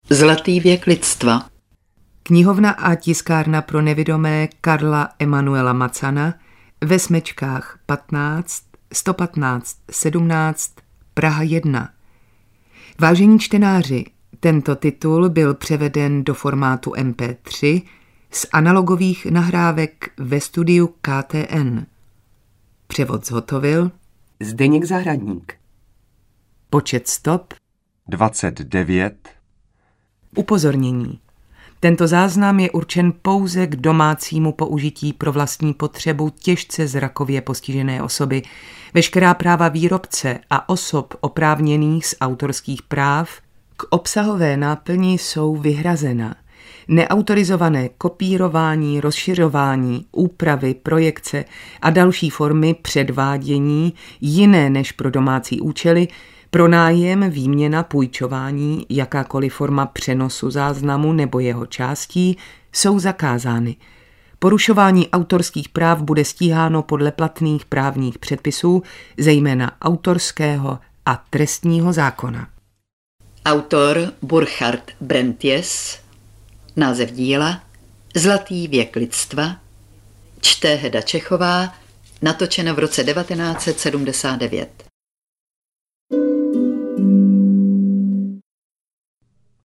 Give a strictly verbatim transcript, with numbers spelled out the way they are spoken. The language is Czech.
Zlatý věk lidstva. Knihovna a tiskárna pro nevidomé Karla Emanuela Macana ve Smečkách patnáct, sto patnáct, sedmnáct, Praha jedna. Vážení čtenáři, tento titul byl převeden do formátu em pé tři z analogových nahrávek ve studiu K T N. Převod zhotovil Zdeněk Zahradník. Počet stop dvacet devět. Upozornění. Tento záznam je určen pouze k domácímu použití pro vlastní potřebu těžce zrakově postižené osoby. Veškerá práva výrobce a osob oprávněných z autorských práv k obsahové náplni jsou vyhrazena. Neautorizované kopírování, rozšiřování, úpravy, projekce a další formy předvádění jiné než pro domácí účely, pronájem, výměna, půjčování, jakákoliv forma přenosu záznamu nebo jeho částí jsou zakázány. Porušování autorských práv bude stíháno podle platných právních předpisů, zejména autorského a trestního zákona. Autor Burchard Brentjes. Název díla Zlatý věk lidstva. Čte Heda Čechová. Natočeno v roce devatenáct set sedmdesát devět.